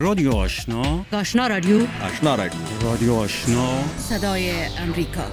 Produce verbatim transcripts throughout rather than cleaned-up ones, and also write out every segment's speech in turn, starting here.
رادیو آشنا، آشنا رادیو، آشنا رادیو، رادیو آشنا، صدای امریکا.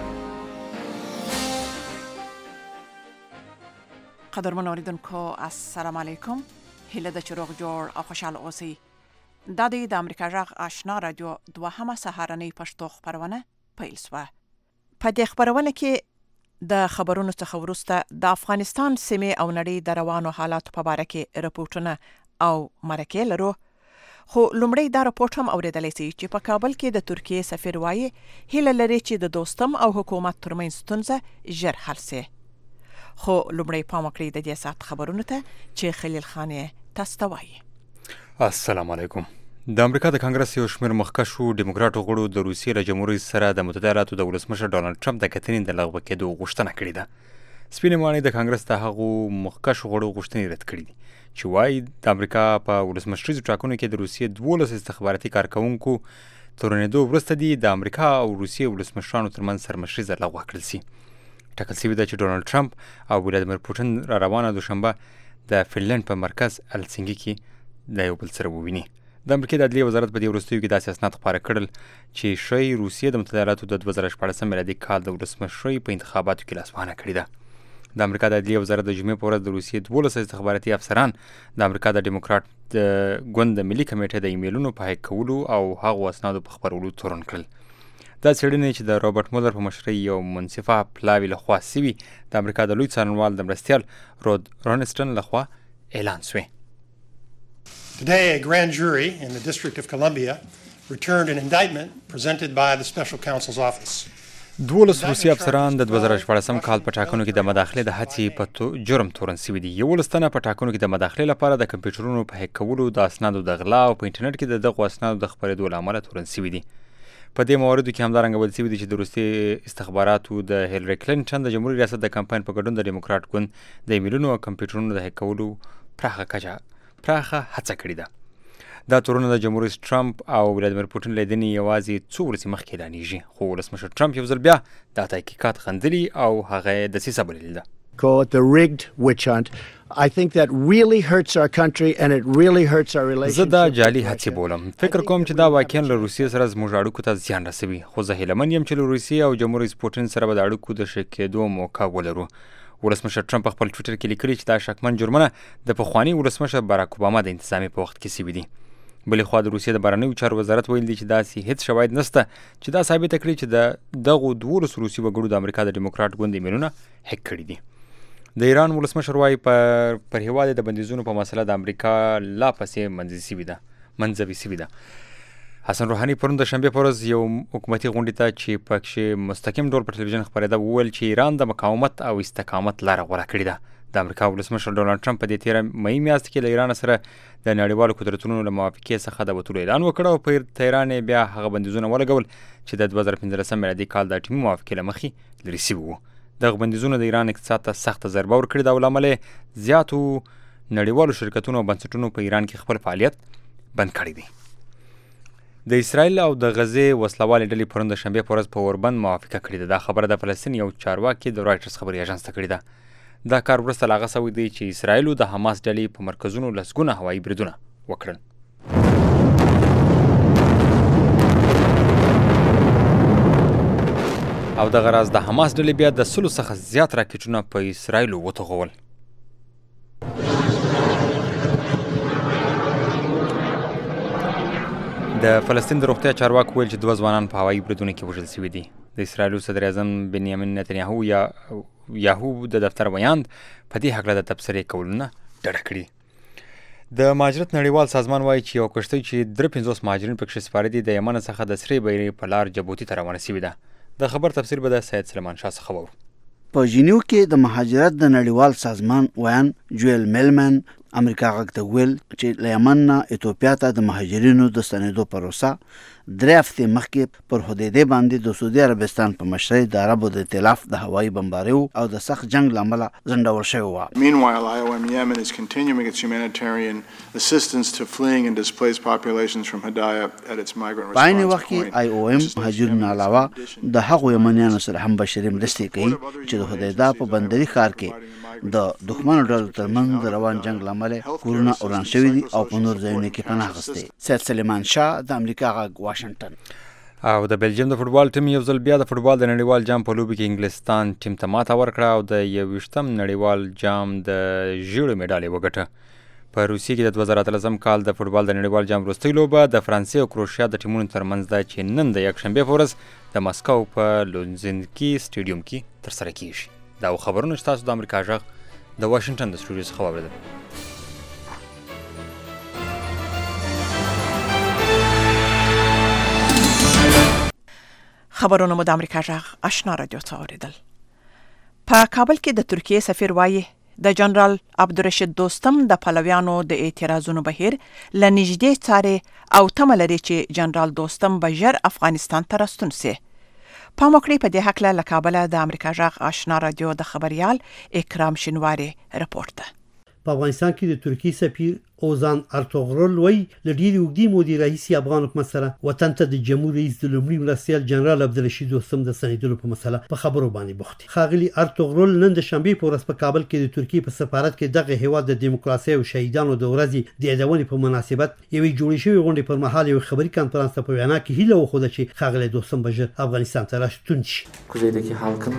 قدرمن اوریدونکو السلام علیکم. هیله د چروغ جوړ او خوشاله اوسئ. دا د امریکا غږ آشنا رادیو دوهمه سهارنۍ پښتو خبرونه پیل شوه. په دې خبرونه کې د خبرونو څخه وروسته د افغانستان سیمې او نړۍ د روانو حالاتو په اړه کې رپورټونه او مرکې لرو. خو لومړی دا رپورټ هم اوریدلی شئ چې په کابل کې د ترکیې سفیر وایي هیله لري چې د دوستم او حکومت ترمنځ ستونزه ژر حل شي. خو لومړی پام وکړئ د دې ساعت خبرونو ته چې خلیل خان یې تاسو ته وایي. السلام علیکم. د امریکا د کانګرس یو شمېر مخکښو ډیموکراټو غړو د روسیې له جمهوریت سره د متحده ایالاتو د ولسمشر ډانلډ ټرمپ د کتنې د لغوه کېدو غوښتنه کړې ده. سپینې ماڼۍ د کانګرس د هغو مخکښو غړو غوښتنې رد کړې دي چې وایي د امریکا په ولسمشریزو ټاکنو کې د روسیې دولس استخباراتي کارکوونکو تورنېدو وروسته دي د امریکا او روسیې ولسمشرانو ترمنځ سرمشریزه لغوه کړل شي. ټاکل شوې ده چې ډونالډ ټرمپ او ولادیمیر پوټین را روانه دوشنبه د فنلنډ په مرکز هلسنکي کې د یو بل سره وویني. د امریکا د عدلیې وزارت په دې وروستیو کې داسې اسناد خپاره کړل چې ښایي روسیې د متحده ایالاتو د دوه زره شپاړسم میلادي کال د ولسمشرۍ په انتخاباتو کې لاسوهنه کړې ده. د امریکا د عدلیې وزارت د جمعې په ورځ د روسیې دولس استخباراتي افسران د امریکا د ډیموکراټ ګوند د ملي کمیټې د ایمیلونو په هیک کولو او هغو اسنادو په خپرولو تورن کړل. دا څېړنې چې د روبرټ مولر په مشرۍ یو منصفه پلاوي لخوا سوي د امریکا د لوی څارنوال د مرستیال رود رونسټن لخوا اعلان شوې. Today, a grand jury in the District of Columbia returned an indictment presented by the Special Counsel's Office. دولس روسي افسران د دوه زره شپاړسم کال په ټاکنو کې د مداخلې د هڅې په جرم تورن شوي دي. یولس تنه په ټاکنو کې د مداخلې لپاره د کمپیوټرونو په هیک کولو، د اسنادو د غلا او په انټرنیټ کې د دغو اسنادو د خپرېدو له امله تورن شوي دي. په دې مواردو کې همدارنګه ویل شوي دي چې د روسیې استخباراتو د هیلري کلینټن د جمهوري ریاست د کمپاین په ګډون د ډیموکراټ ګوند د ایمیلونو او کمپیوټرونو د هیک کولو پراخه کچه پراخه هڅه کړې ده. دا تورونه د جمهوریت ټرمپ او ولادیمیر پوټین لیدنې یوازې څو ورځې مخکې اعلانېږي، خو ولسمشر ټرمپ یو ځل بیا دا تحقیقات غندلي او هغه یې دسیسه بللې ده. Call it the rigged witch hunt. I think that really hurts our country and it really hurts our relationship. زه دا جعلي هڅې بولم. فکر کوم چې دا واقعا له روسیې سره زموږ اړیکو ته زیان رسوي، خو زه هیله من یم چې له روسیې او جمهوریت پوټین سره به د اړیکو د ښه کېدو موقع ولرو. ولسمشر ټرمپ په خپل ټویټر کې لیکلي چې دا شکمن جرمونه د پخواني ولسمشر باراک اوباما د انتظامي په وخت کې شوي دي. بلې خوا د روسیې د بهرنیو چارو وزارت ویل دي چې داسې هیڅ شواهد نشته چې دا ثابته کړي چې د دغو دولسو روسي وګړو د امریکا د ډیموکراټ ګوند ایمیلونه هیک کړي دي. د ایران ولسمشر وایي پر پر هیواد د بندیزونو په مسله د امریکا لا پسې منځوي شوې ده منځوي شوې ده. حسن روحاني پرون د شنبې په ورځ یو حکومتي غونډې ته چې پکې مستقیم ډول پر تلویزیون خپرېده وویل چې ایران د مقاومت او استقامت لاره غوره کړې ده. د امریکا ولسمشر ډونالډ ټرمپ په دې تیره مئی میاشت کې له ایران سره د نړیوالو قدرتونو له موافقې څخه د وتلو اعلان وکړ او په تهران یې بیا هغه بندیزونه ولګول چې د دوه زره پنځلسم میلادي کال د اټومي موافقې له مخې لرې شوي وو. دغه بندیزونه د ایران اقتصاد ته سخته ضربه ورکړې ده او له امله یې زیاتو نړیوالو شرکتونو او بنسټونو په ایران کې خپل فعالیت بند کړی دی. د اسرائیل او د غزې وسلوالې ډلې پرون د شنبې په ورځ په اوربند موافقه کړې ده. دا خبره د فلسطین یو چارواکي د رایټرز خبري اژانس ته کړې ده. دا کار وروسته له هغه سوی دی چې اسرائیلو د حماس ډلې په مرکزونو لسګونه هوایي بریدونه وکړل. او دغه راز د حماس ډلې بیا د سلو څخه زیات راکټونه په اسرائیلو وتوغول. د فلسطین د روغتیا چارواکو ویل چې دوه ځوانان په هوایي بریدونو کې وژل شوي دي. د اسرائیلو صدر اعظم بنیامین نتنیاهو یا یاهو د دفتر ویاند په دې هکله د تبصرې کولونه ډډه کړې. د مهاجرت نړیوال سازمان وایي چې یو کښتۍ چې درې پنځوس مهاجرین پکښې سپاره دي د یمن څخه د سرې بیرې په لار جبوتي ته روانه شوې ده. د خبر تفسیر به د سید سلیمان شاه څخه وورو. په ژینیو کې د مهاجرت د نړیوال سازمان ویان جویل میلمن امریکا غږ ته ویل چې له یمن نه ایتوپیا ته د مهاجرینو د ستنېدو پروسه درې هفتې مخکې پر حدیدې باندې د سعودي عربستان په مشرۍ د عربو د ائتلاف د هوایي بمباریو او د سخت جنگ له امله ځنډول شوې وه. Meanwhile, I O M Yemen is continuing its humanitarian assistance to fleeing and displaced populations from Hadaya at its migrant په عین response وخت point. کې آی او ام مهاجرینو علاوه د هغو یمنیانو سره هم بشري مرستې کوي چې د حدیده په بندري ښار کې د دښمنو ډلو ترمنځ د روان جنگ له امله امله کورونه وران شوي دي او په نور ځایونو کې پناه اخیستې. سید سلیمان شاه د امریکا غږ واشنگټن. او د بلجیم د فوټبال ټیم یو ځل بیا د فوټبال د نړیوال جام په لوبي کې انګلستان ټیم ته ماته ورکړه او د یوویشتم نړیوال جام د ژیړو میډالۍ وګټه. په روسیې کې د دوه زره اتلسم کال د فوټبال د نړیوال جام وروستۍ لوبه د فرانسې او کروشیا د ټیمونو ترمنځ ده چې نن د یکشنبې په ورځ د مسکو په لونزینکي سټیډیوم کې ترسره کیږي. دا خبرونه چې تاسو د امریکا غږ د واشنګټن د سټوډیو څخه واورېدل. خبرونه مو د امریکا غږ آشنا رادیو څخه اوریدل. په کابل کې د ترکیې سفیر وایي د جنرال عبدالرشید دوستم د پلویانو د اعتراضونو بهیر له نږدې څاري او تمه لري چې جنرال دوستم به ژر افغانستان ته راستون سي. پام وکړئ په دې هکله له کابله د امریکا غږ آشنا رادیو د خبریال اکرام شینواری رپورت ده. په افغانستان کې د ترکیې سفیر اوزان ارتوغرل وی له ډېرې اوږدې مودې راهیسې افغان حکومت سره وطن ته د جمهور رئیس د لومړي مرستیال جنرال عبدالرشید دوستم د ستنېدلو په مسله په خبرو باندې بوخت دي. ښاغلي ارتوغرل نن د شنبې په ورځ په کابل کې د ترکیې په سفارت کې دغه هیواد د دیموکراسۍ او شهیدانو د ورځې د یادونې په مناسبت یوې جوړې شوې غونډې پر مهال یو خبري کنفرانس ته په وینا کې هیله وښوده چې ښاغلی دوستم به ژر افغانستان ته راستون شي. Kuzeydeki halkın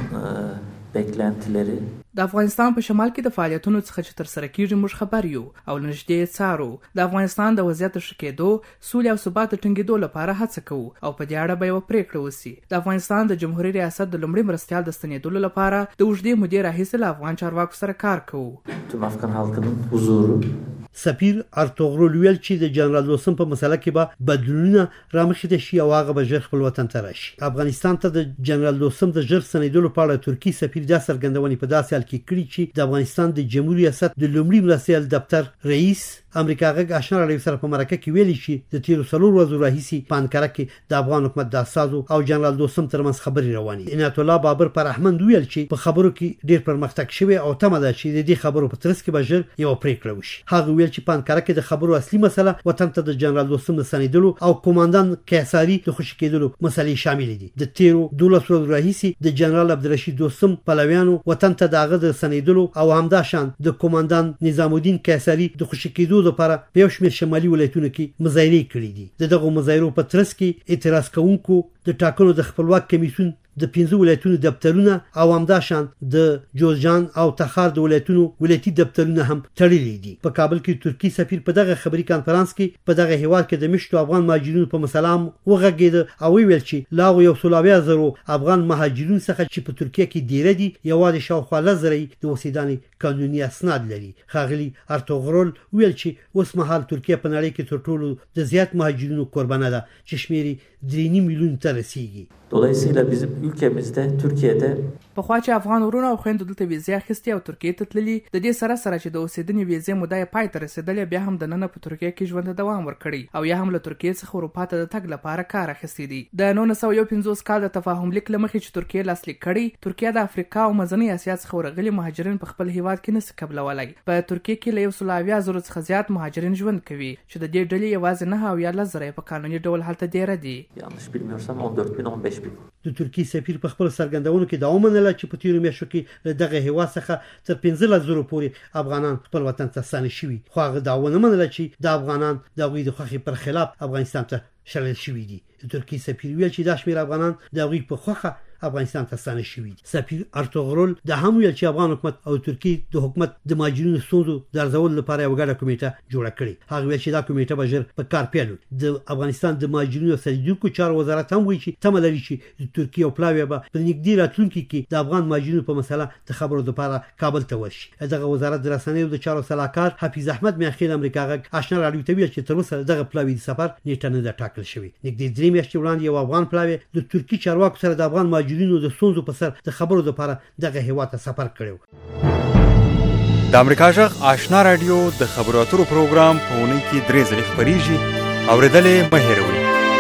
beklentileri د افغانستان په شمال کې د فعالیتونو څخه چې تر سره کیږي موږ خبر یو او نږدې څارو. د افغانستان د وضعیت ښه کېدو، سولې او ثبات ټینګېدو لپاره هڅه کوو او په دې اړه به یوه پریکړه وشي. د افغانستان د جمهوریت ریاست د لومړي مرستیال د ستنېدلو لپاره د اوږدې مودې راهیسې له افغان چارواکو سره کار کوو. tüm Afgan halkının huzuru سفیر ارتوغرل ویل چې د جنرال دوستم په مسله کې به بدلونونه رامخې شي او هغه به ژر خپل وطن ته راشي. افغانستان ته د جنرال دوستم د ژر ستنېدلو په اړه ترکي سفیر دا څرګندونې په داسې حال کې کړي چې د افغانستان د جمهور ریاست د لومړي مرستیال دفتر رئیس امریکا غږ آشنا رادیو سره په مرکه کې ویلي چې د تیرو څلور ورځو راهیسې په انقره کې د افغان حکومت د استازو او جنرال دوستم ترمنځ خبرې روانې. عنایت الله بابر پرحمند ویل چې په خبرو کې ډېر پرمختګ شوی او تمه ده چې د دې خبرو په ترڅ کې به ژر یوه پریکړه وشي. هغه ویل چې په انقره کې د خبرو اصلي مسله وطن ته د جنرال دوستم د ستنېدلو او قوماندان قیصري د خوشي کېدلو مسلې شاملې دي. د تیرو دولس ورځو راهیسې د جنرال عبدالرشید دوستم پلویانو وطن ته د هغه د ستنېدلو او همداشان د قوماندان نظام الدین قیصري د خوشي کېدو لپاره په یو شمېر شمالي ولایتونو کې مظاهرې کړي دي. د دغو مظاهرو په ترڅ کې اعتراض کوونکو د ټاکنو د خپلواک کمیسیون د پنځه ولایتونو دفترونه او همداشان د جوزجان او تخار د ولایتونو ولایتي دفترونه هم تړلي دي. په کابل کې ترکي سفیر په دغه خبري کانفرنس کې په دغه هیواد کې د مشتو افغان مهاجرینو په مسله هم وغږېده او ویل چې لا یو سل اویا زرو افغان مهاجرین څخه چې په ترکیه کې دیره دي یوازې شاوخوا لس زره د اوسېدنې قانوني اسناد لري. ښاغلي ارتوغرل ویل چې اوس مهال ترکیه په نړۍ کې تر ټولو د زیات مهاجرینو قربانه ده چې شمېر درې نیم میلیون ته رسیږي. Dolayısıyla bizim ülkemizde, Türkiye'de پخوا چې افغان ورونه او خویندو دلته ویزې اخیستې او ترکیې ته تللي، د دې سره سره چې د اوسېدنې ویزې موده یې پای ته رسېدلې، بیا هم دننه په ترکیه کې ژوند ته دوام ورکړی او یا هم له ترکیې څخه اروپا ته د تګ لپاره کار اخیستی دي. د نولس سوه یو پنځوس کال د تفاهم لیک له مخې چې ترکیې لاسلیک کړی، ترکیه د افریقا او منځنۍ اسیا څخه ورغلي مهاجرین په خپل هیواد کې نشي قبلولی. په ترکیې کې له یو سل اویا زرو څخه زیات مهاجرین ژوند کوي چې د دې ډلې یوازې نهه اویا لس زره په قانوني ډول هلته دیره دي. yanlış bilmiyorsam on dört bin on beş bin. د ترکیې سفیر په خپل څرګندونو کې دا ومنله چې په تیرو میاشتو کې له دغه هیواد څخه تر پنځلس زرو پورې افغانان خپل وطن ته ستانه شوي، خو هغه دا ونه منله چې د افغانان د هغوی د خوښې پر خلاف افغانستان ته شړل شوي دي. د ترکیې سفیر ویل چې دا شمېر افغانان د هغوی په خوښه افغانستان ته ستانه شوي دي. سفیر ارتوغرل دا هم ویل چې افغان حکومت او ترکیې د حکومت د مهاجرینو ستونزو د ارزولو لپاره یوه ګډه کمیټه جوړه کړې. هغه ویل چې دا کمیټه به ژر په کار پیل وکړي. د افغانستان د مهاجرینو او ستنېدونکو چارو وزارت هم وایي چې تمه لري چې د ترکیې او پلاوی به په نږدې راتلونکي کې د افغان مهاجرینو په مسله د خبرو لپاره کابل ته ورشي. دغه وزارت د رسنیو د چارو سلاکار حفیظ احمد میاخیل امریکا غږ آشنا راډیو ته ویل چې تر اوسه دغه پلاوی د سفر نیټه نه ده ټاکل شوې. نږدې درې میاشتې وړاندې یو افغان پلاوی د ترکي چارواکو سره د افغان مهاجرینو د ستونزو په سر د خبرو لپاره دغه هیواد ته سفر کړی. د امریکا غږ آشنا راډیو د خبرو اترو پروګرام په اونۍ کې درې ځلې خپریږي، اورېدل یې مه هېروئ.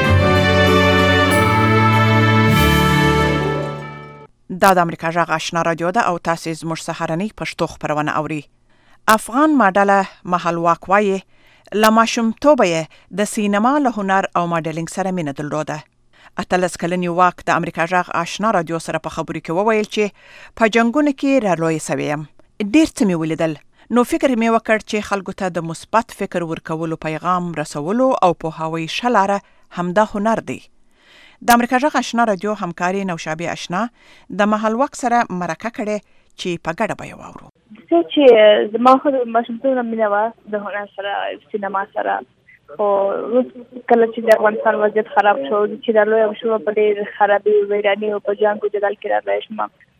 دا د امریکا غږ آشنا راډیو ده او تاسې زموږ سهارنۍ پښتو خپرونه اوري. افغان ماډله مهالواک وایي له ماشومتوبه یې د سینما له هنر او ماډلینګ سره مینه درلوده. اتلس کلنی واک د امریکا غږ آشنا راډیو سره په خبرو کې وویل چې په جنگونو کې رالوی سوی یم، ډېر څه مې ولیدل، نو فکر مې وکړ چې خلکو ته د مثبت فکر ورکولو پیغام رسولو او پوهاوی ښه لاره همدا هنر دی. د امریکا غږ آشنا رادیو همکاري نوشابه آشنا د مهال وخت سره مرکه کړې چې په ګډه به یې واورو. څه چې زما خو د ماشومتوب نه مینه وه د هنر سره، سینما سره، خو اوس کله چې د افغانستان وضعیت خراب شو، چې دا لویه شوه په ډېر خرابي او ویراني او په جنګ او جدل کې راغلی شوم،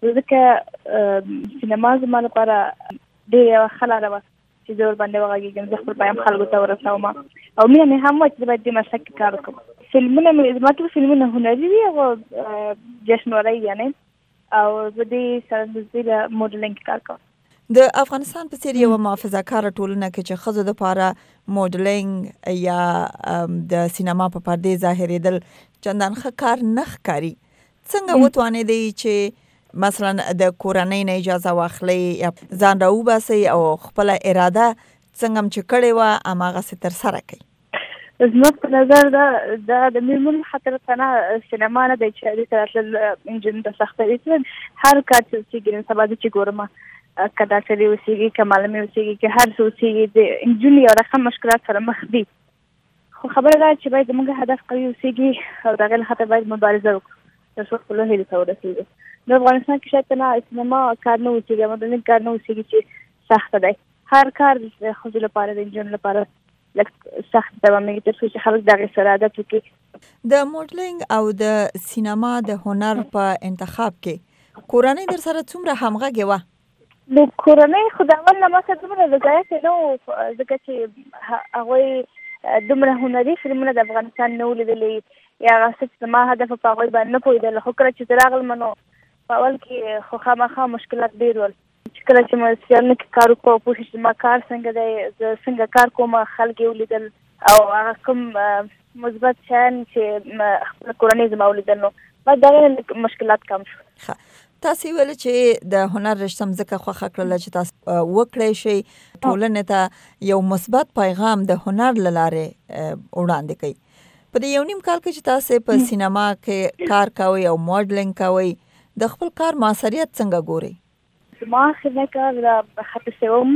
ځکه سینما زما لپاره ډېره یوه ښه لاره وه چې زه ورباندې وغږېږم، زه خپل پیغام خلکو ته ورسوم او مینه مې هم وه چې زه باید دې مسلک کې کار وکړم. فلمونه مې زما ټول فلمونه هنري دي او جشنواري یعنې، او زه دې سره نږدې له موډلینګ کې کار کوم. د افغانستان په څیر یو محافظه کاره ټولنه کې چې ښځو دپاره موډلینګ یا د سینما په پردې ظاهرېدل چندان ښه کار نه ښکاري، څنګه وتوانېدی چې مثلا د کورنۍ نه اجازه واخلئ یا ځان راوباسئ او خپله اراده څنګه هم چې کړې وه هماغسې ترسره کړئ؟ زما په نظر دا دا د میرمنو خاطر نه سینما نه دی چې هغې ته راتلل نجونو ته سخته دي. هر کار چې اوسېږي نن سبا زه چې ګورم که ډاکټري اوسېږي که معلمې اوسېږي که هر څه اوسېږي د نجونې یو رقم مشکلات سره مخ دي، خو خبره دا چې باید زموږ هدف قوي اوسېږي او د هغې له خاطر باید مبارزه وکړو تر څو خپلو هیلو ته ورسېږو. د افغانستان کې شاید نه سینما کار نه اوسېږي، مدني کار نه اوسېږي چې سخته دی. هر کار د ښځو لپاره د نجونو لپاره لږ سخت دوامېږي تر څو چې خلک د هغې سره عادت وکړي. د موډلینګ او د سینما د هنر په انتخاب کې کورنۍ در سره څومره همغږې وه؟ د کورنۍ خو د اول نه ما سره دومره رضایت یې نه و، ځکه چې هغوی دومره هنري فلمونه د افغانستان نه و لیدلي یا هغه څه چې زما هدف په هغوی باندې نه پوهېدل. خو کله چې زه راغلم نو په اول کې خو خامخا مشکلات ډېر ول، چې کله چې مې سیالونه کې کار وکړو پوه شو چې زما کار څنګه دی، زه څنګه کار کوم، خلک یې ولیدل او هغه کوم مثبت شیان چې خپله کورنۍ زما ولیدل نو باید د هغې مشکلات کم شو. تاسې ویل چې د هنر رشته مځکه خوښه کړله چې تاسو وکړی شئ ټولنې ته یو مثبت پیغام د هنر له لارې وړاندې کوي. په دې یو نیم کال کې چې تاسې په سینما کې کار کوئ او موډلینګ کوئ، د خپل کار موثریت څنګه ګورئ؟ زما آخرنی کار خطه سوم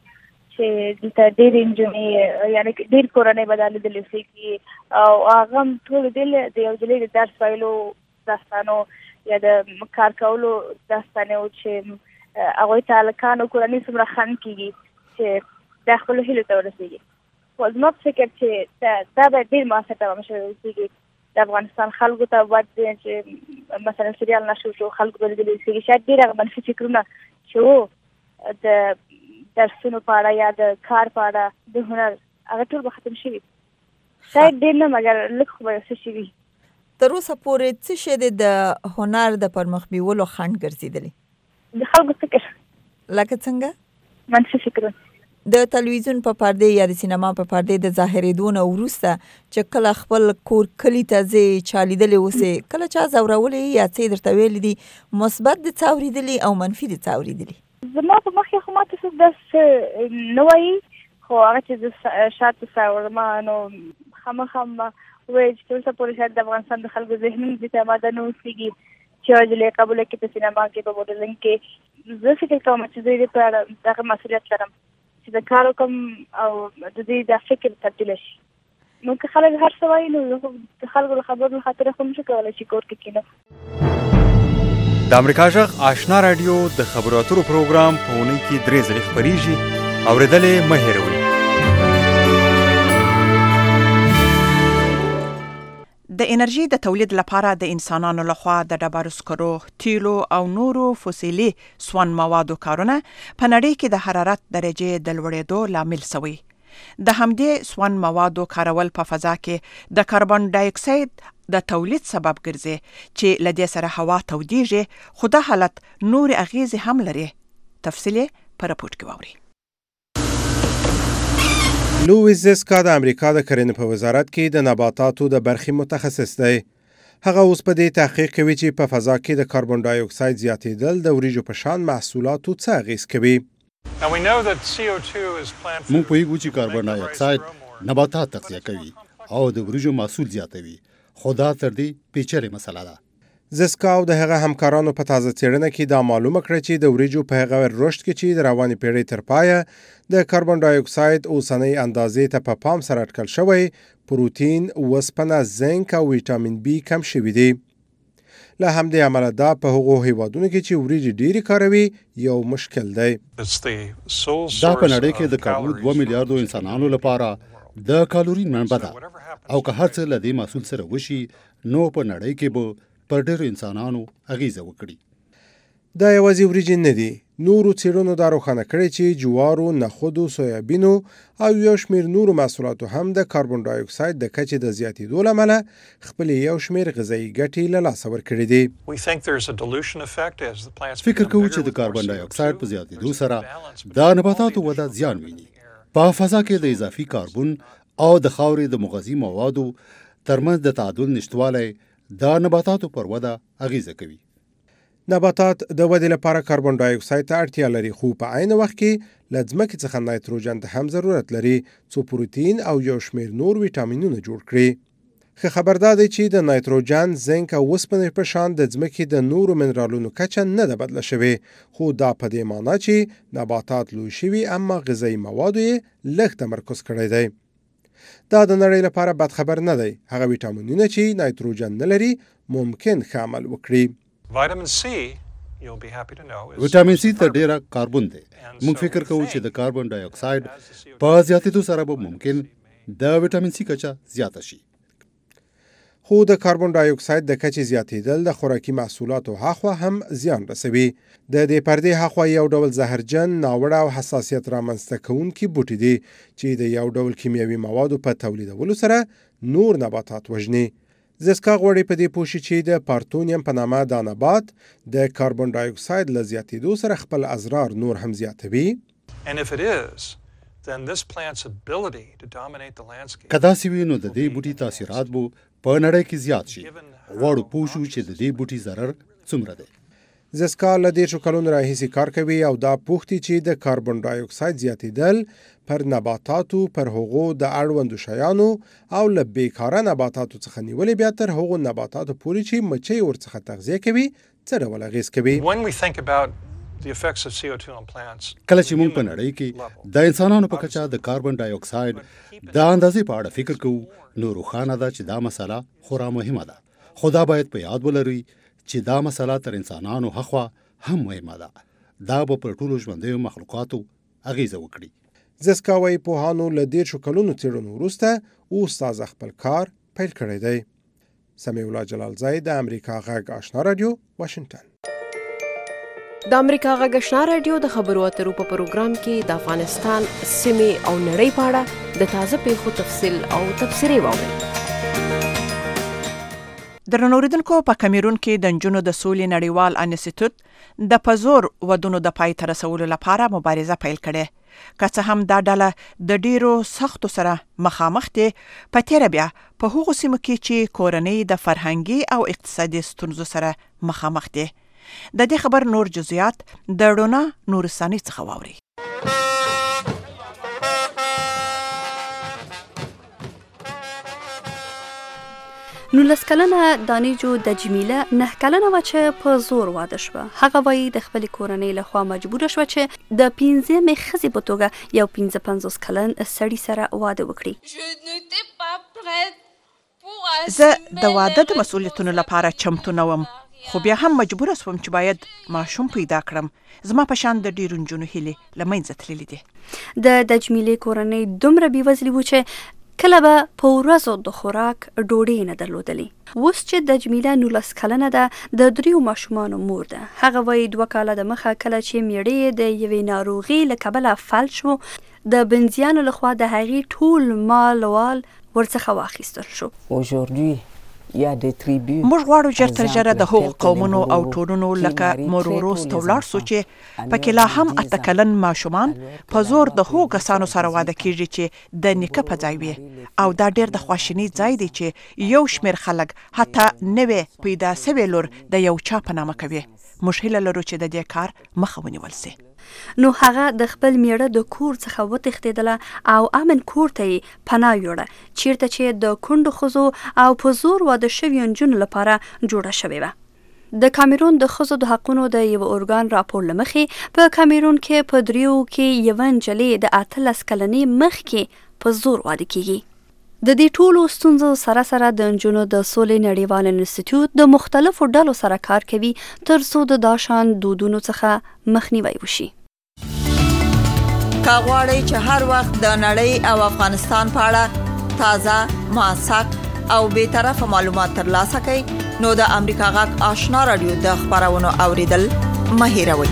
چې دلته ډېرې نجونې یعنې ډېر کورنۍ به دا لیدلی اوسېږي او هغه هم ټول دې د یو نجلۍ د درس ویلو داستانو یا د کار کولو داستانې و چې هغوی ته هلکانو کورنۍ څومره خنډ کېږي چې دا خپلو هیلو ته ورسېږي. خو زما په فکر چې دا به ډېر مؤثر تمام شوی اوسېږي. د افغانستان خلکو ته باید چې مثلا سریال نشر شو خلکو به لیدلی اوسېږي، شاید ډېر هغه منفي فکرونه چې و د درسونو په اړه یا د کار په اړه د هنر هغه ټول به ختم شوي، شاید ډېر نه مګر لږ خو به یو څه شوي. تر اوسه پورې څه شی دی د هنر د پرمخ بیولو خنډ ګرځېدلی؟ د خلکو فکر. لکه څنګه؟ منفي فکرونه. د تلویزیون په پردې یا د سینما په پردې د ظاهرېدو نه وروسته چې کله خپل کور کلي ته ځې چا لیدلی اوسې، کله چا ځورولی یا څه یې درته ویلي دي مثبت دې څه اورېدلي او منفي دې څه اورېدلي؟ زما په مخ کې خو ما ته څوک داسې نه وایي، خو هغه چې زه شاته څارم نو خامخا وایي چې تر اوسه پورې شاید د افغانستان د خلکو ذهنونه دې ته اماده نه اوسېږي چې یوه نجلۍ قبوله کړي په سینما کې په موډلینګ کې. زه فکر کوم چې زه دې په اړه دغه مسؤلیت لرم چې د کار وکړم او د دې دا فکر تبدیله شي. نو که خلک هر څه وایي نو د خلکو له خبرو له خاطره خو نشو کولی چې کور کې کښېنم. د امریکا غږ آشنا راډیو د خبرو اترو پروګرام په اونۍ کې درې ځلې خپرېږي، اورېدل یې مه هېروئ. د انرژي د تولید لپاره د انسانانو لخوا د ډبرو سکرو، تیلو او نورو فوسیلي سون موادو کارونه په نړۍ کې د حرارت درجې د لوړېدو لامل شوی. د همدې سون موادو کارول په فضا کې د کاربن ډای اکساید د تولید سبب ګرځي چې له دې سره هوا تودېږي، خو دا حالت نور اغیزې هم لري. تفصیل په راپورټ کې واورئ. لویس زیسکا د امریکا د کرنې په وزارت کې د نباتاتو د برخې متخصص دی. هغه اوس په دې تحقیق کوي چې په فضا کې د کاربن ډای اکساید زیاتېدل د وریجو په شان محصولاتو څه اغیز کوي. موږ پوهیږو چې کاربن ډای اکساید نباتات تغذیه کوي او د وریجو محصول زیاتوي، خو دا تر دې پیچلې مسله ده. زسکا او د هغه همکارانو په تازه څېړنه کې دا معلومه کړه چې د وریجو په هغه رشد کې چې د روانې پیړۍ تر پایه د کاربن ډای اکساید اوسنۍ اندازې ته په پا پام سره اټکل شوی پروتین، وسپنه، زنک او ویټامین بی کم شوي دي. له همدې امله دا په هغو هیوادونو کې چې وریجې ډېرې کاروي یو مشکل دی. دا په نړۍ کې د کاربو دوه میلیارډو انسانانو لپاره د کالوري منبع ده او که هر څه له دې محصول سره وشي نو په نړۍ کې به پر ډېرو انسانانو اغیزه وکړي. دا یوازې وریجې نه دي. نورو څېړنو دا روښانه کړی چې جوارو، نخودو، سویابینو او یو شمېر نورو محصولاتو هم د کاربن ډای اکساید د کچې د زیاتېدو له امله خپلې یو شمېر غذایي ګټې له لاسه ورکړې دي. فکر کوو چې د کاربن ډای اکساید په زیاتېدو سره د نباتاتو وده زیان ویني. په فضا کې د اضافي کاربن او د خاورې د مغذي موادو ترمنځ د تعادل نشتوالی د نباتاتو پر وده اغیزه کوي. نباتات د ودې لپاره کاربن ډای اکساید ته اړتیا لري، خو په عین وخت کې له ځمکې څخه نایتروجن ته هم ضرورت لري څو پروتین او یو شمېر نور ویټامینونه جوړ کړي. ښه خبر دا دی چې د نایتروجن، زنک او وسپنې په شان د ځمکې د نورو منرالونو کچه نه ده بدله شوې، خو دا په دې معنی چې نباتات لوی شوي اما غذایي موادو یې لږ تمرکز کړی دی. دا د نړۍ لپاره بد خبر نه دی. هغه ویټامینونه چې نایتروجن نه لري ممکن ښه عمل وکړي. ویټامین سی ته ډیره کاربن دی. موږ فکر کوو چې د کاربن ډای اکساید په زیاتېدو سره به ممکن د ویټامین سی کچه زیاته شي. خو د کاربن ډای اکساید د کچې زیاتېدل د خوراکي محصولاتو هاخوا هم زیان رسوي. د دې پردې هاخوا یو ډول زهرجن، ناوړه او حساسیت رامنځته کوونکي بوټي دي چې د یو ډول کیمیاوي موادو په تولیدولو سره نور نباتات وژني. زسکا غواړي په دې پوه شي چې د پارتونیم په نامه دا نبات د کاربن ډای اکساید له زیاتېدو سره خپل اضرار نور هم زیاتوي. که داسې وي نو د دې بوټي تاثیرات به په نړۍ کې زیات شي. غواړو پوه شو چې د دې بوټي ضرر څومره دی. زسکا له دېرشو کلونو راهیسې کار کوي او دا پوښتي چې د کاربن ډای اکساید زیاتېدل پر نباتاتو، پر هغو د اړوندو شیانو او له بیکاره نباتاتو څخه نیولې بیا تر هغو نباتاتو پورې چې مچۍ ورڅخه تغذیه کوي څه ډول اغېز کوي. کله چې موږ په نړۍ کې د انسانانو په کچه د کاربن ډای اکساید د اندازې په اړه فکر کوو نو روښانه ده چې دا مسله خورا مهمه ده. خو دا باید په یاد ولرئ چې دا مسله تر انسانانو هخوا هم مهمه ده. دا به پر ټولو ژوندیو مخلوقاتو اغیزه وکړي. زسکا وايي پوهانو له دېرشو کلونو څېړنو وروسته اوس تازه خپل کار پیل کړی دی. سمیع الله جلالزی د امریکا غږ آشنا رادیو، واشنگټن. د امریکا غږ آشنا رادیو د خبرو اترو په پروګرام کې د افغانستان سیمې او نړۍ په اړه د تازه پیښو تفصیل او تبصرې واورئ. درنو اوریدونکو، په کیمرون کې د نجونو د سولې نړیوال انسټیټیوټ د پزور ودونو د پای ته رسولو لپاره مبارزه پیل کړې. که څه هم دا ډله د ډیرو سختو سره مخامخ دي، په تیره بیا په هغو سیمو کې چې کورنۍ د فرهنګي او اقتصادي ستونزو سره مخامخ دي. د دې خبر نور جزئیات د رونا نورستاني څخه واوري. نولس کلنه دانیجو د جمیله نه کلنه و چې په زور واده شوه. هغه وایي د خپلې کورنۍ لخوا مجبوره شوه چې د پنځمې ښځې په توګه یو پنځه پنځوس کلن سړي سره واده وکړي. زه د واده د مسؤلیتونو لپاره چمتو نه وم، خو بیا هم مجبوره شوم چې باید ماشوم پیدا کړم. زما په شان د ډیرو نجونو هیلې له منځه تللې دي. د د جمیلې کورنۍ دومره بېوزلي وو چې کله به په ورځو د خوراک ډوډۍ نه درلودلې. اوس چې د جمیله نولس کلنه ده، د دریو ماشومانو مور ده. هغه وایي دوه کاله د مخه کله چې میړه د یوې ناروغۍ له کبله فلج شو، د بندیانو لخوا د هغې ټول مال وال ورڅخه واخیستل شو. موږ غواړو ژر تر ژره د هغو قومونو او ټولنو لکه موروروس ته ولاړ سو چې پکې لا هم اته کلن ماشومان په زور د هغو کسانو سره واده کیږي چې د نیکه په ځای وي. او دا ډېر د خواشینۍ ځای دی چې یو شمېر خلک حتی نوې پیدا سوې لور د یو چا په نامه کوي. موږ هیله لرو چې د دې کار مخه ونیول سي. نو هغه د خپل میړه د کور څخه وتښتېدله او امن کور ته یې پناه یوړه، چیرته چې د کونډو ښځو او په زور واده شویو نجونو لپاره جوړه شوې وه. د کامیرون د ښځو د حقونو د یو ارګان راپور له مخې په کامیرون کې په دریو کې یوه نجلۍ د اتلس کلنۍ مخکې په زور واده کیږي. د دې ټولو ستونزو سره سره د نجونو د سولې نړیوال انسټیټیوټ د مختلفو ډلو سره کار کوي تر څو د داشان دودونو څخه مخنیوي وشي. کا غواړئ چې هر وخت د نړۍ او افغانستان په اړه تازه، موثق او بې طرفه معلومات ترلاسه کړئ نو د امریکا غږ آشنا رادیو د خبرونو اوریدل مه هېروئ.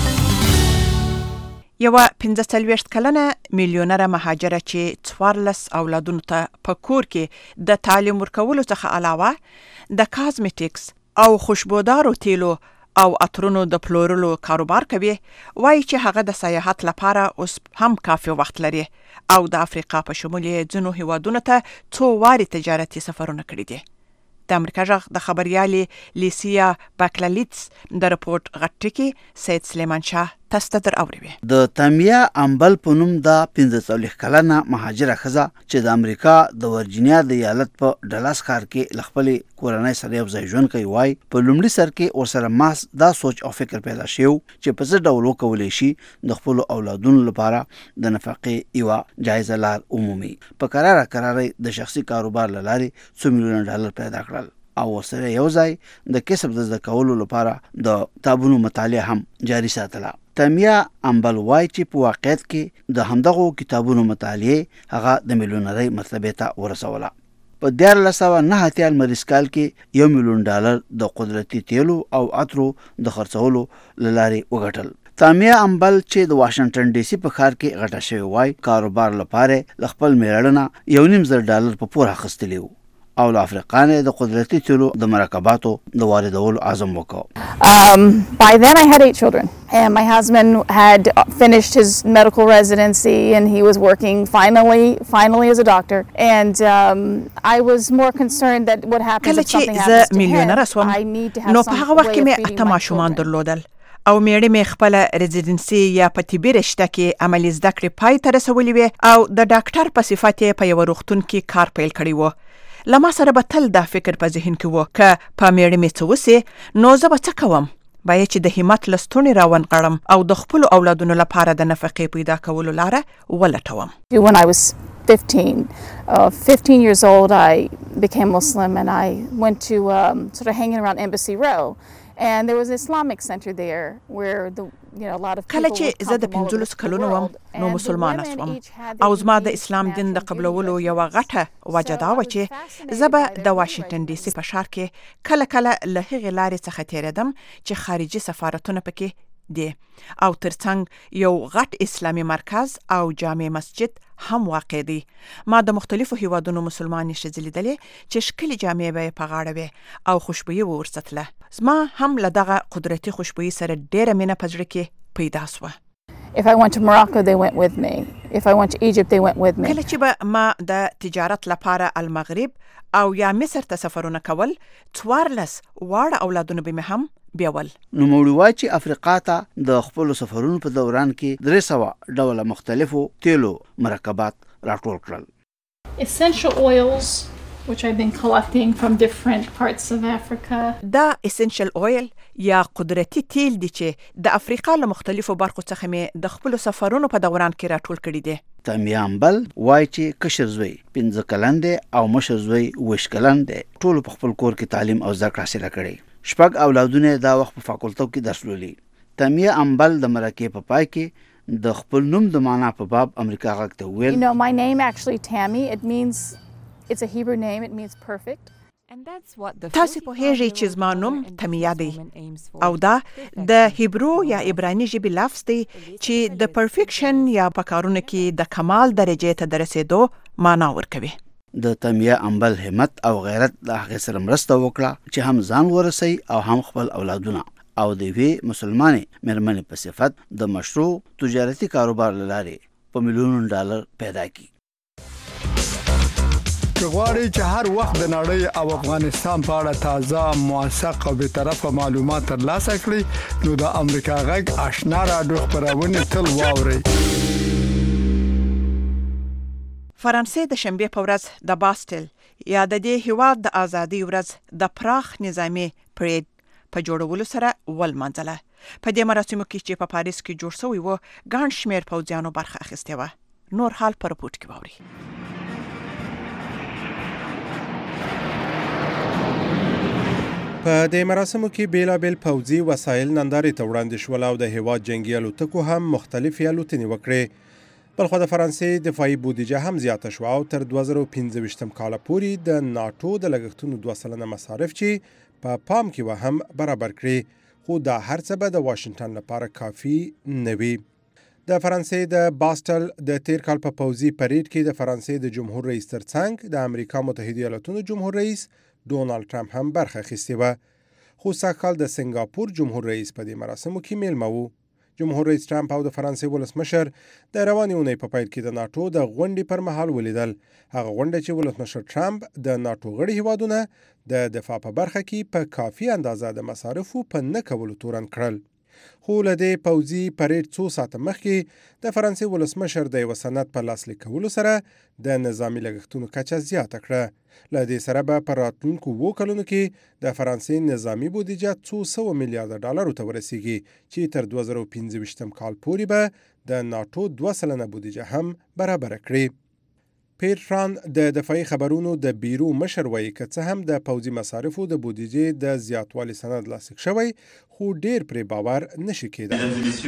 یوه پنځه څلوېښت کلنه میلیونره مهاجره چې څوارلس اولادونو ته په کور کې د تعلیم ورکولو څخه علاوه د کازمیټکس او خوشبودارو تیلو او عطرونو د پلورلو کاروبار کوي، وایي چې هغه د سیاحت لپاره اوس هم کافي وخت لري او د افریقا په شمول یې ځینو هیوادونو ته څو وارې تجارتي سفرونه کړي دي. د امریکا غږ د خبریالې لیسیا باکلالیتس د رپورټ غټکی سید سلیمان شاه تاسو ته در اوروي. د تامیا امبل په نوم د پنځه څلوېښت کلنه مهاجره ښځه چې د امریکا د ورجینیا د ایالت په ډلاس ښار کې له خپلې کورنۍ سره یو ځای ژوند کوي، وایي په لومړي سر کې ورسره محض دا سوچ او فکر پیدا شوی چې په څه ډول وکولی شي د خپلو اولادونو لپاره د نفقې یوه جایزه لار ومومي. په قراره قراره د شخصي کاروبار له لارې څو میلیونه ډالر پیدا کړل او ورسره یو ځای د کسب د زده کولو لپاره د کتابونو مطالعه هم جاري ساتله. تامیا امبل وایي چې په واقعیت کې د همدغو کتابونو مطالعه هغه د میلیونرۍ مرتبې ته ورسوله. په دیارلس سوه نهه اتیا لمریز کال کې یو میلیون ډالر د قدرتي تیلو او عطرو د خرڅولو له لارې وګټل. تامیا امبل چې د واشنگټن ډي سي په ښار کې غټه شوې وایي کاروبار لپاره له خپل میړه یو نیم زر ډالر په پور اخیستلی و او له افریقا نه د قدرتي تیلو د مرکباتو د واردولو عزم وکړ. Um, by then I had eight children and my husband had finished his medical residency and he was working finally finally as a doctor and um, I was more concerned that what happens if something happens to him. I need to have نو some په هغه وخت کې مې اته ماشومان درلودل او میړه مې خپل رزیدنسي یا په طبي رشته کې عملي زده کړې پای ته رسولې وې او د ډاکټر په صفت یې په یوه روغتون کې کار پیل کړی و. له ما سره به تل دا فکر په ذهن کې و که په میړه مې څه وسي نو زه به څه کوم، باید چې د همت له ستونې راونغړم او د خپلو اولادونو لپاره د نفقې پیدا کولو لاره ولټوم. When I was fifteen, uh, fifteen years old, I became Muslim and I went to um, sort of hanging around Embassy Row. And there was an Islamic center there where the you know a lot of کله چې زه د پنځلس کلونو وم نو مسلمانه شوم او زما د اسلام دین د قبلولو یوه غټه وجه دا وه چې زه به د واشنګټن ډي سي په ښار کې کله کله له هغې لارې څخه تېرېدم چې خارجي سفارتونه پکې دي او ترڅنګ یو غټ اسلامي مرکز او جامع مسجد هم واقع دی. ما د مختلفو هیوادونو مسلمانې ښځې لیدلې چې ښکلې جامې به یې په غاړه وې او خوشبویي به ورساتله. زما هم له دغه قدرتي خوشبویي سره ډېره مینه په زړه کې پیدا سوه. If I went to Morocco, they went with me. If I went to Egypt, they went with me. کله چې به ما د تجارت لپاره المغرب او یا مصر ته سفرونه کول، څوارلس واړه اولادونه به مې هم بیول. نوموړي وایي چې افریقا ته د خپلو سفرونو په دوران کې درې سوه ډوله مختلفو تیلو مرکبات راټول کړل. Essential oils which I've been collecting from different parts of Africa. دا essential oil یا قدرتي تیل دي چې د افریقا له مختلفو برخو څخه مې د خپلو سفرونو په دوران کې راټول کړي دي. تامیا امبل وایي چې کشر زوی پنځه کلن دی او مشر زوی اووه کلن دی. ټولو په خپل کور کې تعلیم او زده کړه حاصله کړې. شپږ اولادونه دا وخت په فاکولټو کې درس لولي. تامیا امبل د مرکې په پای کې د خپل نوم د معنا په باب امریکا غږ ته وویل. You know, my name actually Tammy, it means it's a Hebrew name, it means perfect. تاسو پوهیږئ چې زما نوم تمیا دی او دا د هیبرو یا عبراني ژبې لفظ دی چې د پرفیکشن یا په کارونو کې د کمال درجې ته د رسېدو معنا ورکوي. د تامیا امبل همت او غیرت د هغې سره مرسته وکړه چې هم ځان ورسوي او هم خپل اولادونه او د یوې مسلمانې مېرمنې په صفت د مشروع تجارتي کاروبار له لارې په میلیونونو ډالر پیدا کړي. که غواړئ چې هر وخت د نړۍ او افغانستان په اړه تازه، موثق او بې طرفه معلومات ترلاسه کړئ نو د امریکا غږ آشنا راډیو خپرونې تل واورئ. فرانسې د شنبې په ورځ د باستل یا د دې هیواد د ازادۍ ورځ د پراخ نظامي پریډ په جوړولو سره ولمانځله. په دې مراسمو کې چې په پاریس کې جوړ شوی و ګڼ شمېر پوځیانو برخه اخیستې وه. نور حال په رپورټ کې واورئ. په دې مراسمو کې بیلابیل پوځي وسایل نندارې ته وړاندې شول او د هیواد جنگي الوتکو هم مختلفې الوتنې وکړې. بلخو د فرانسې دفاعي بودیجه هم زیاته شوه او تر دوه زره پنځه ویشتم کاله پورې د ناټو د لګښتونو دوه سلنه مصارف چې په پام کې وه هم برابر کړي، خو دا هر څه به د واشنګټن لپاره کافي نه وي. د فرانسې د باستل د تیر کال په پوځي پریډ کې د فرانسې د جمهور رئیس ترڅنګ د امریکا متحده ایالاتونو جمهور رئیس ډونالد ټرمپ هم برخه اخیستې وه. خو سږکال د سنګاپور جمهور رئیس په دې مراسمو کې میلمه و. جمهور رئیس ټرمپ او د فرانسې ولسمشر د روانې اونۍ په پیل کې د ناټو د غونډې پر مهال ولیدل. هغه غونډه چې ولسمشر ټرمپ د ناټو غړي هیوادونه د دفاع په برخه کې په کافي اندازه د مصارفو په نه کولو تورن کړل. خو له دې پوځي پریډ څو ساعته مخکې د فرانسې ولسمشر د یوه سند په لاسلیک کولو سره د نظامي لګښتونو کچه زیاته کړه. له دې سره به په راتلونکو اوو کلونو کې د فرانسې نظامي بودیجه څو سوه میلیارده ډالرو ته ورسیږي چې تر دوه زره پنځه ویشتم کال پورې به د ناټو دوه سلنه بودیجه هم برابره کړي. پیرټران د دفاعي خبرونو د بیرو مشر وایي که څه هم د پوځي مصارفو د بودیجې د زیاتوالي سند لاسلیک شوی، خو ډیر پرې باور نشي کېدای.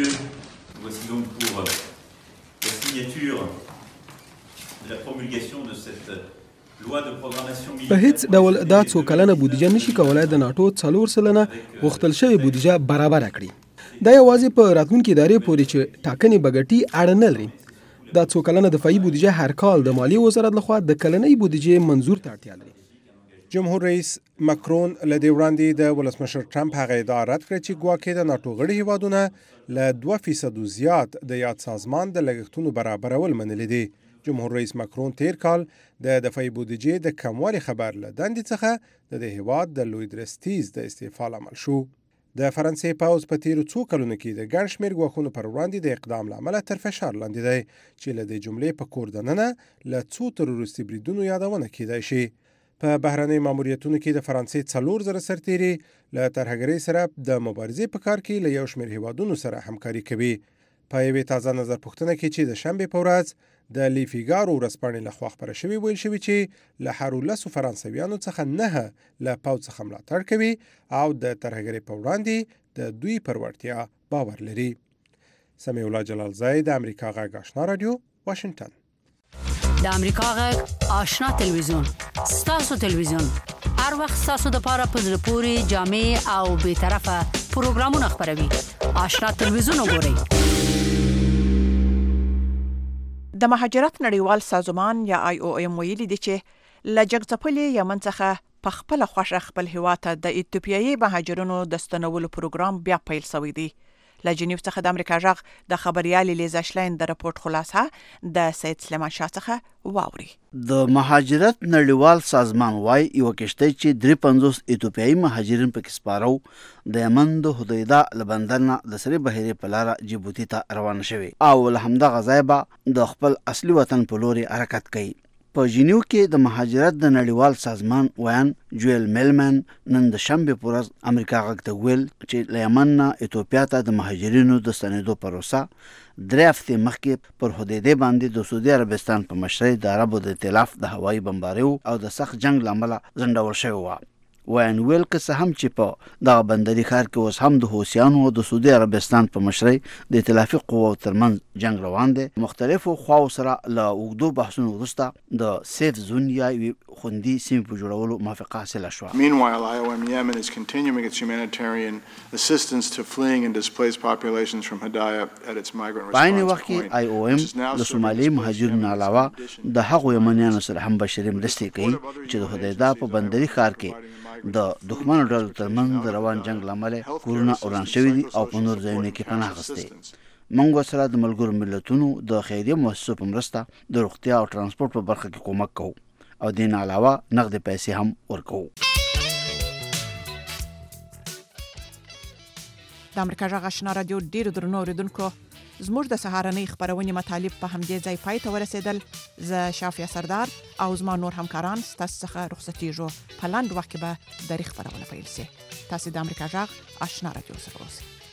په هیڅ ډول دا څو کلنه بودیجه نشي کولای د ناټو څلور سلنه غوښتل شوی بودیجه برابر کړي. دا یوازې په راتلونکي ادارې پورې چې ټاکنې بغټي اړه نه لري. دا څو کلنه دفاعي بودیجه هر کال د مالیې وزارت لخوا د کلنۍ بودیجې منظور ته اړتیا لري. جمهور رئیس مکرون له دې وړاندې د ولسمشر ټرمپ هغه ادعا رد کړه چې ګواکې د ناټو غړي هیوادونه له دوه فیصدو زیات د یاد سازمان د لګښتونو برابرول منلي دي. جمهور رئیس مکرون تیر کال د دفاعي بودیجې د کموالي خبر له دندې څخه د دې هیواد د لوی درستیز د استعفا لامل شو. د فرانسې پوځ په تیرو څو کلونو کې د ګڼ شمېر ګواښونو پر وړاندې د اقدام له امله تر فشار لاندې دی چې له دې جملې په کور دننه له څو تروریستي بریدونو یادونه کیدای شي. په بهرنۍ ماموریتونو کې د فرانسې څلور زره سرتیري له ترهګرۍ سره د مبارزې په کار کې له یو شمېر هیوادونو سره همکاري کوي. په یوې تازه نظر پوښتنه کې چې د شنبې په ورځ د لیفیګارو ورځپاڼې لخوا خپره شوې ویل شوي چې له هر ولسو فرانسویانو څخه نهه له پوځ څخه ملاتړ کوي او د ترهګرۍ په وړاندې د دوی پر وړتیا باور لري. سمیع الله جلالزی، د امریکا غږ آشنا رادیو، واشنگټن. د امریکا غږ آشنا تلویزیون ستاسو تلویزیون هر وخت ستاسو د پاره په زړه پورې جامع او بې طرفه پروګرامونه خپروي. آشنا تلویزیون وګورئ. د مهاجرت نړیوال سازمان یا آی او ایم ویلي دی چې له جګځپلې یمن څخه په خپله خوښه خپل هیواد ته د ایتوپیایي مهاجرونو د ستنولو پروګرام بیا پیل شوی دی. له جنیو څخه د امریکا غږ د خبريالې لیزا شلاین د رپورت خلاصه د سید سلیمان شاه څخه واوري. د مهاجرت نړیوال سازمان وايي یو کشته چې درې پنځوس ایتوپیایي مهاجرین پکې سپارو د یمن د هدیدا لبندرنه د سری بحیرې په لار جیبوتی ته روان شوي او له همدغه ځای به د خپل اصلي وطن په لوري حرکت کوي. په جنیو کې د مهاجرت د نړیوال سازمان ویان جویل میلمن نن د شنبې په ورځ امریکا غږ ته ویل چې له یمن نه ایتوپیا ته د مهاجرینو د ستنېدو پروسه درې هفتې مخکې پر حدیدې باندې د سعودي عربستان په مشرۍ د عربو د ائتلاف د هوایي بمباریو او د سخت جنگ له امله ځنډول شوې وه. ویان ویل که څه هم چې په دغه بندري ښار کې اوس هم د حوثیانو او د سعودي عربستان په مشرۍ د ائتلافي قواو ترمنځ جنگ روان دی، مختلفو خواو سره له اوږدو بحثونو وروسته د سیف زون یا یوې خوندي سیمې په جوړولو موافقه حاصله شوه. Meanwhile, I O M Yemen is continuing its humanitarian assistance to fleeing and displaced populations from Hidayah at its migrant response point. په عین وخت کې آی او ایم د سومالي مهاجرینو علاوه د هغو یمنیانو سره هم بشري مرستې کوي چې د حدیدا په بندري ښار کې د دښمنو ډلو ترمنځ د روان جنگ له امله کورونه وران شوي دي او په نور ځایونو کې پناه اخیستې. موږ سره د ملګرو ملتونو د خیریه مؤسسو په مرسته د روغتیا او ترانسپورت په برخه کې کومک کوو او دین علاوه نقد پیسې هم ورکوو. د امریکا غږ آشنا رادیو ډیرو درنو اوریدونکو زموږ د سهارنۍ خبرونې مطالب په همدې ځای پای ته ورسېدل. زه شافیا سردار او زما نور همکاران ستاسو څخه رخصتېږو. په لاندې وخت کې به د خبرونه پیل شي. تاسو د امریکا جغ آشنا رادیو سره اوسئ.